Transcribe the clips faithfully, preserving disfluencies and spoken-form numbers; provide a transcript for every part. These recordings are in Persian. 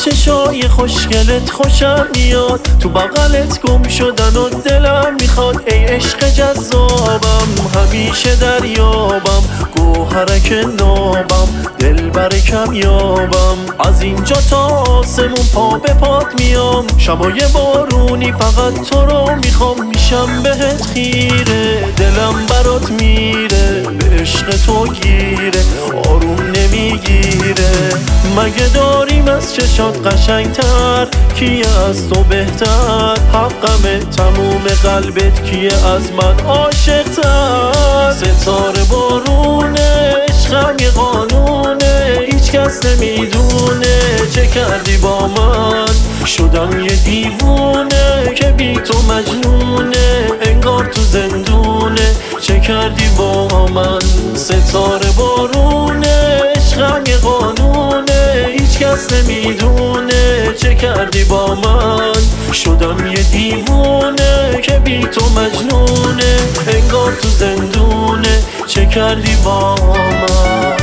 از چشای خوشگلت خوشم میاد، تو بغلت گم شدن و دلم میخواد. ای عشق جذابم همیشه دریابم، گوهرک نابم دلبر کمیابم. از اینجا تا آسمون پا به پات میام، شبای بارونی فقط تو رو میخوام. میشم بهت خیره، دلم برات میره، به عشق تو گیره آروم نمیگیره. مگه داریم از چشات قشنگتر، کیه از تو بهتر؟ حقمه تموم قلبت، کیه از من عاشقتر؟ ستاره بارونه عشقم یه قانونه، هیچ کس نمیدونه چه کردی با من. شدم یه دیوونه که بی تو مجنونه، انگار تو زندونه چه کردی با من. ستاره بارونه عشقم یه قانونه، هیچ کس نمیدونه چه کردی با من. شدم یه دیوونه که بی تو مجنونه، انگار تو زندونه چه کردی با من.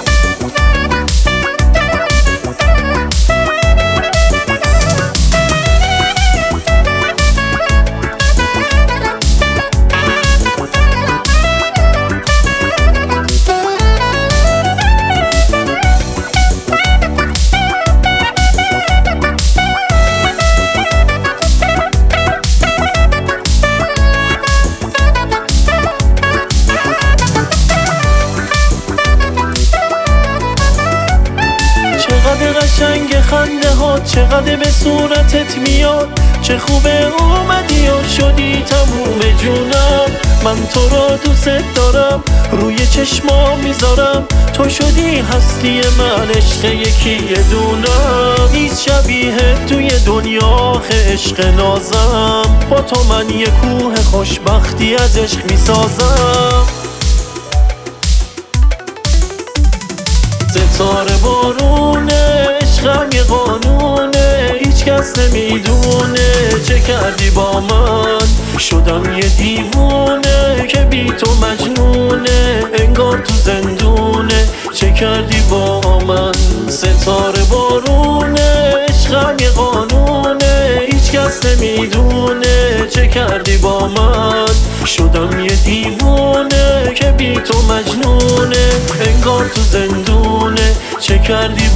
چقدر قشنگ خنده ها، چقدر به صورتت میاد، چه خوبه اومدی و شدی تموم جونم. من تو رو دوست دارم، روی چشما میذارم، تو شدی هستی من، عشق یکی دونم. نیست شبیه توی دنیا عشق نازم، با تو من یه کوه خوشبختی از عشق میسازم. ستاره بارونه عشقم یه قانونه، هیچ کس نمیدونه چه کردی با من. شدم یه دیوونه که بی تو مجنونه، انگار تو زندونه چه کردی با من. ستاره بارونه عشقم یه قانونه، هیچ کس نمیدونه چه کردی با من. شدم یه دیوونه که بی تو مجنونه، انگار تو زندونه چه کردی